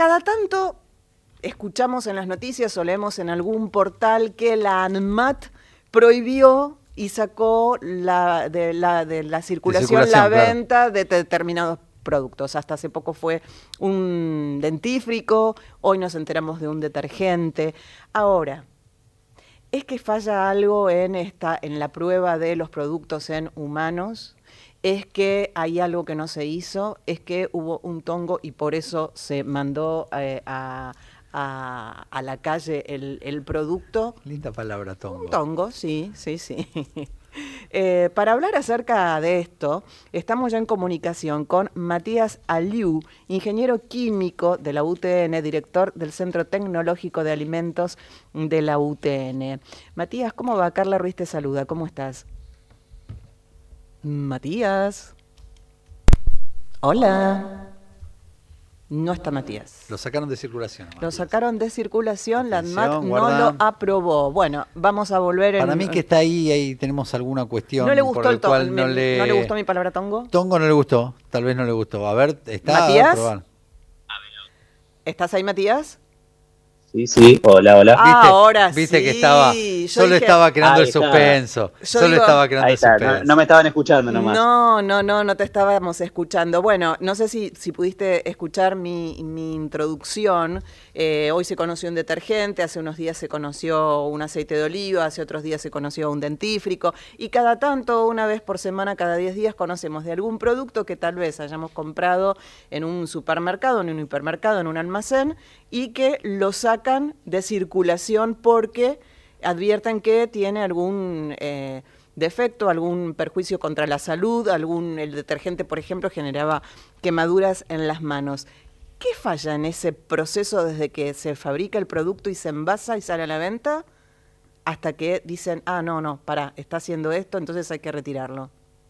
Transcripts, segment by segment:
cada tanto escuchamos en las noticias o leemos en algún portal que la ANMAT prohibió y sacó de la circulación la venta de determinados productos. Hasta hace poco fue un dentífrico, hoy nos enteramos de un detergente. Ahora, ¿es que falla algo en la prueba de los productos en humanos? ¿Es que hay algo que no se hizo? ¿Es que hubo un tongo y por eso se mandó a la calle el producto? Linda palabra, tongo. Un tongo, sí. Para hablar acerca de esto, estamos ya en comunicación con Matías Aliu, ingeniero químico de la UTN, director del Centro Tecnológico de Alimentos de la UTN. Matías, ¿cómo va? Carla Ruiz te saluda, ¿cómo estás? Matías. Hola. No está Matías. Lo sacaron de circulación. Lo sacaron de circulación, la ANMAT no lo aprobó. Bueno, vamos a volver Para mí que está ahí tenemos alguna cuestión. ¿No le gustó el cual no le gustó mi palabra tongo? Tongo no le gustó, tal vez no le gustó. A ver, está. ¿Matías? ¿Estás ahí, Matías? Sí, hola. Ahora ¿Viste sí. que estaba? Solo estaba creando el suspenso. Estaba creando el suspenso. No me estaban escuchando nomás. No te estábamos escuchando. Bueno, no sé si pudiste escuchar mi introducción. Hoy se conoció un detergente, hace unos días se conoció un aceite de oliva, hace otros días se conoció un dentífrico. Y cada tanto, una vez por semana, cada 10 días, conocemos de algún producto que tal vez hayamos comprado en un supermercado, en un hipermercado, en un almacén, y que lo sacan de circulación porque advierten que tiene algún defecto, algún perjuicio contra la salud, el detergente, por ejemplo, generaba quemaduras en las manos. ¿Qué falla en ese proceso desde que se fabrica el producto y se envasa y sale a la venta hasta que dicen, no, pará, está haciendo esto, entonces hay que retirarlo?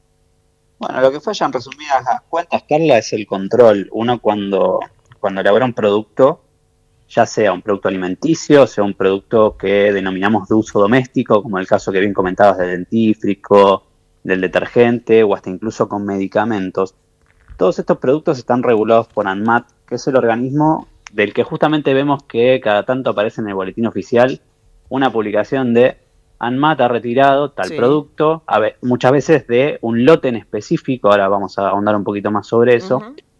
Bueno, lo que falla en resumidas cuentas, Carla, es el control. Uno cuando elabora un producto, ya sea un producto alimenticio, sea un producto que denominamos de uso doméstico, como el caso que bien comentabas del dentífrico, del detergente o hasta incluso con medicamentos. Todos estos productos están regulados por ANMAT, que es el organismo del que justamente vemos que cada tanto aparece en el boletín oficial una publicación de ANMAT ha retirado tal producto, muchas veces de un lote en específico, ahora vamos a ahondar un poquito más sobre eso,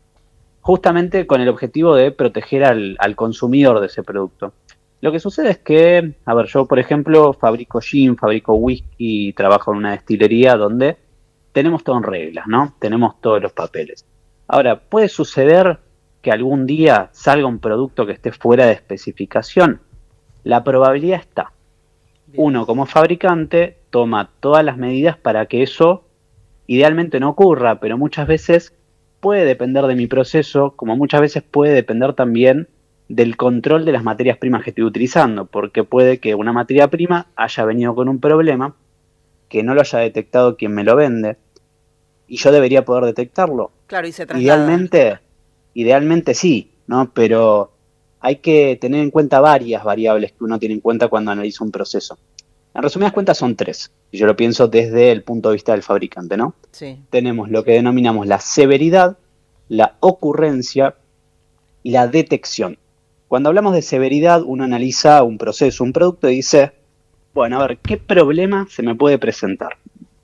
justamente con el objetivo de proteger al consumidor de ese producto. Lo que sucede es que, yo por ejemplo fabrico gin, fabrico whisky, trabajo en una destilería donde tenemos todo en reglas, ¿no? Tenemos todos los papeles. Ahora, puede suceder que algún día salga un producto que esté fuera de especificación. La probabilidad está. Uno, como fabricante, toma todas las medidas para que eso idealmente no ocurra, pero muchas veces puede depender de mi proceso, como muchas veces puede depender también del control de las materias primas que estoy utilizando, porque puede que una materia prima haya venido con un problema, que no lo haya detectado quien me lo vende, y yo debería poder detectarlo. Claro, y se traslada. Idealmente sí, ¿no? Pero hay que tener en cuenta varias variables que uno tiene en cuenta cuando analiza un proceso. En resumidas cuentas son 3, y yo lo pienso desde el punto de vista del fabricante, ¿no? Sí. Tenemos lo que denominamos la severidad, la ocurrencia y la detección. Cuando hablamos de severidad, uno analiza un proceso, un producto y dice, bueno, a ver, ¿qué problema se me puede presentar?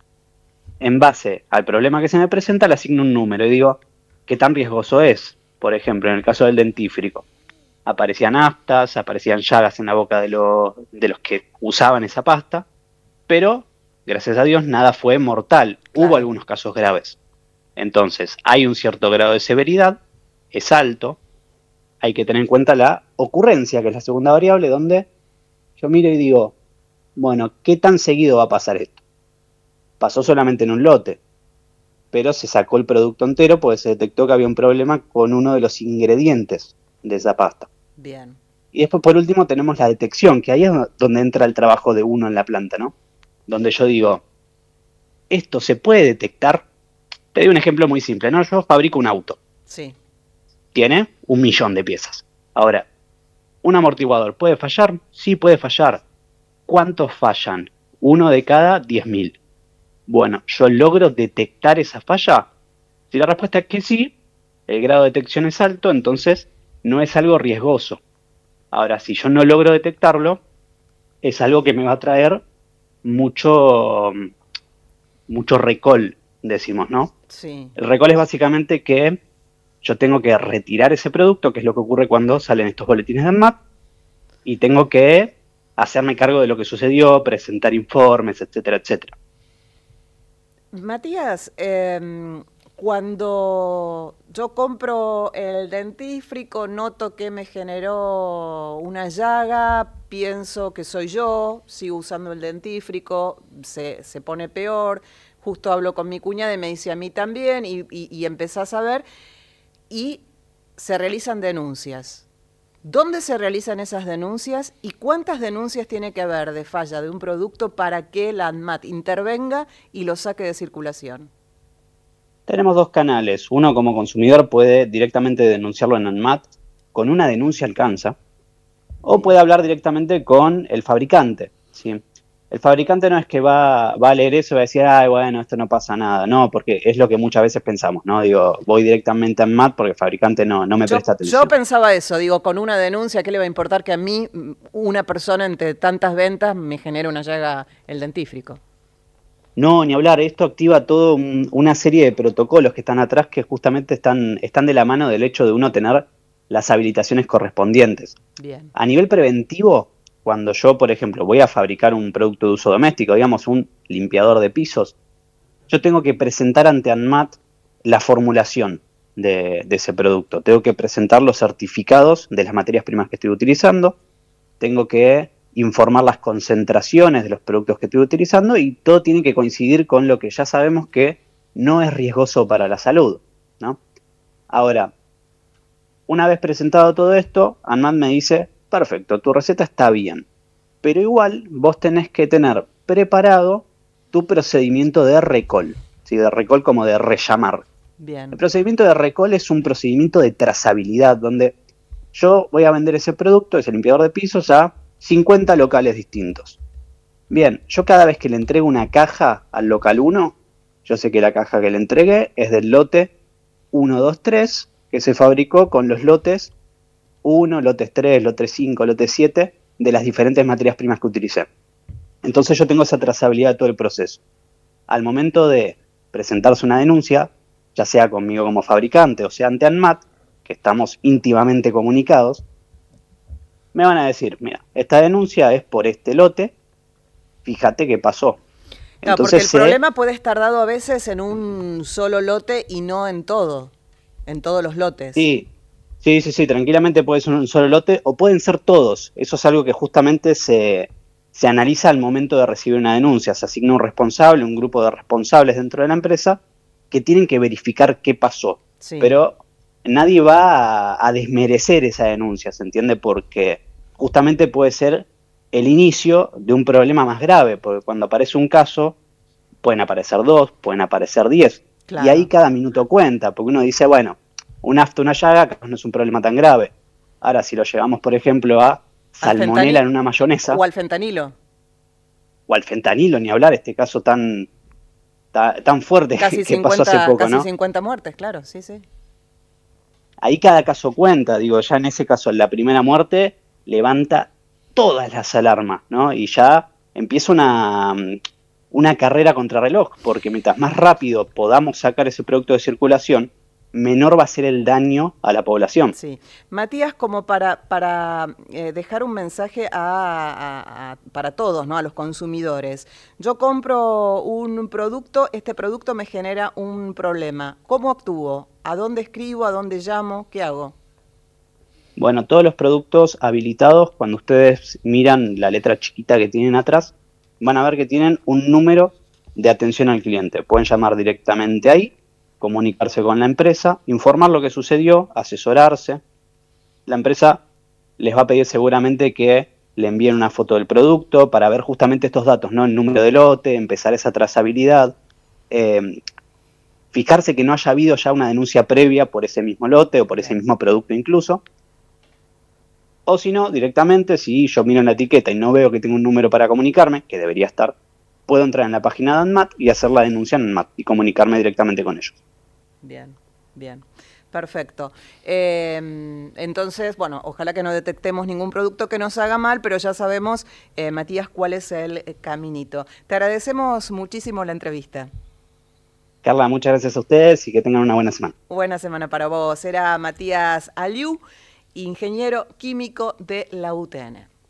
En base al problema que se me presenta, le asigno un número y digo, ¿qué tan riesgoso es? Por ejemplo, en el caso del dentífrico, aparecían aftas, aparecían llagas en la boca de los que usaban esa pasta, pero, gracias a Dios, nada fue mortal. Claro. Hubo algunos casos graves. Entonces, hay un cierto grado de severidad, es alto, hay que tener en cuenta la ocurrencia, que es la segunda variable, donde yo miro y digo, bueno, ¿qué tan seguido va a pasar esto? Pasó solamente en un lote, pero se sacó el producto entero porque se detectó que había un problema con uno de los ingredientes de esa pasta. Bien. Y después, por último, tenemos la detección, que ahí es donde entra el trabajo de uno en la planta, ¿no? Donde yo digo, ¿esto se puede detectar? Te doy un ejemplo muy simple, ¿no? Yo fabrico un auto. Sí. Tiene 1.000.000 de piezas. Ahora, ¿un amortiguador puede fallar? Sí, puede fallar. ¿Cuántos fallan? 1 de cada 10.000. Bueno, ¿yo logro detectar esa falla? Si la respuesta es que sí, el grado de detección es alto, entonces no es algo riesgoso. Ahora, si yo no logro detectarlo, es algo que me va a traer mucho recall, decimos, ¿no? Sí. El recall es básicamente que yo tengo que retirar ese producto, que es lo que ocurre cuando salen estos boletines de ANMAT, y tengo que hacerme cargo de lo que sucedió, presentar informes, etcétera, etcétera. Matías, cuando yo compro el dentífrico, noto que me generó una llaga, pienso que soy yo, sigo usando el dentífrico, se pone peor. Justo hablo con mi cuñada y me dice a mí también, y empezás a ver, y se realizan denuncias. ¿Dónde se realizan esas denuncias y cuántas denuncias tiene que haber de falla de un producto para que la ANMAT intervenga y lo saque de circulación? Tenemos dos canales. Uno, como consumidor, puede directamente denunciarlo en ANMAT. Con una denuncia alcanza. O puede hablar directamente con el fabricante, ¿sí? El fabricante no es que va a leer eso y va a decir, ay, bueno, esto no pasa nada. No, porque es lo que muchas veces pensamos, ¿no? Digo, voy directamente a ANMAT porque el fabricante no me presta atención. Yo pensaba eso, digo, con una denuncia, ¿qué le va a importar que a mí, una persona entre tantas ventas, me genere una llaga el dentífrico? No, ni hablar, esto activa toda una serie de protocolos que están atrás que justamente están de la mano del hecho de uno tener las habilitaciones correspondientes. Bien. A nivel preventivo, cuando yo, por ejemplo, voy a fabricar un producto de uso doméstico, digamos un limpiador de pisos, yo tengo que presentar ante ANMAT la formulación de ese producto. Tengo que presentar los certificados de las materias primas que estoy utilizando, tengo que informar las concentraciones de los productos que estoy utilizando y todo tiene que coincidir con lo que ya sabemos que no es riesgoso para la salud, ¿no? Ahora, una vez presentado todo esto, ANMAT me dice, perfecto, tu receta está bien, pero igual vos tenés que tener preparado tu procedimiento de recall, ¿sí? De recall como de rellamar. Bien. El procedimiento de recall es un procedimiento de trazabilidad, donde yo voy a vender ese producto, ese limpiador de pisos, a 50 locales distintos. Bien, yo cada vez que le entrego una caja al local 1, yo sé que la caja que le entregué es del lote 1, 2, 3, que se fabricó con los lotes 1, lotes 3, lote 5, lote 7, de las diferentes materias primas que utilicé. Entonces yo tengo esa trazabilidad de todo el proceso. Al momento de presentarse una denuncia, ya sea conmigo como fabricante o sea ante ANMAT, que estamos íntimamente comunicados, me van a decir, mira, esta denuncia es por este lote, fíjate qué pasó. No, entonces, porque el problema puede estar dado a veces en un solo lote y no en todos los lotes. Sí, tranquilamente puede ser un solo lote o pueden ser todos. Eso es algo que justamente se analiza al momento de recibir una denuncia. Se asigna un responsable, un grupo de responsables dentro de la empresa que tienen que verificar qué pasó. Sí. Pero nadie va a desmerecer esa denuncia, ¿se entiende? Porque justamente puede ser el inicio de un problema más grave, porque cuando aparece un caso, pueden aparecer 2, pueden aparecer 10, claro. Y ahí cada minuto cuenta, porque uno dice, bueno, un afto, una llaga, no es un problema tan grave. Ahora, si lo llevamos, por ejemplo, a salmonela en una mayonesa. O al fentanilo. O al fentanilo, ni hablar, este caso tan fuerte casi que pasó hace poco, casi ¿no? 50 muertes, claro, sí. Ahí cada caso cuenta, digo, ya en ese caso la primera muerte levanta todas las alarmas, ¿no? Y ya empieza una carrera contrarreloj, porque mientras más rápido podamos sacar ese producto de circulación, menor va a ser el daño a la población. Sí. Matías, como para dejar un mensaje para todos, ¿no? A los consumidores. Yo compro un producto, este producto me genera un problema. ¿Cómo actúo? ¿A dónde escribo? ¿A dónde llamo? ¿Qué hago? Bueno, todos los productos habilitados, cuando ustedes miran la letra chiquita que tienen atrás, van a ver que tienen un número de atención al cliente. Pueden llamar directamente ahí, comunicarse con la empresa, informar lo que sucedió, asesorarse. La empresa les va a pedir seguramente que le envíen una foto del producto para ver justamente estos datos, ¿no? El número de lote, empezar esa trazabilidad, fijarse que no haya habido ya una denuncia previa por ese mismo lote o por ese mismo producto incluso. O si no, directamente, si yo miro en la etiqueta y no veo que tengo un número para comunicarme, que debería estar, puedo entrar en la página de ANMAT y hacer la denuncia en ANMAT y comunicarme directamente con ellos. Bien. Perfecto. Entonces, bueno, ojalá que no detectemos ningún producto que nos haga mal, pero ya sabemos, Matías, cuál es el caminito. Te agradecemos muchísimo la entrevista. Carla, muchas gracias a ustedes y que tengan una buena semana. Buena semana para vos. Era Matías Aliu, ingeniero químico de la UTN.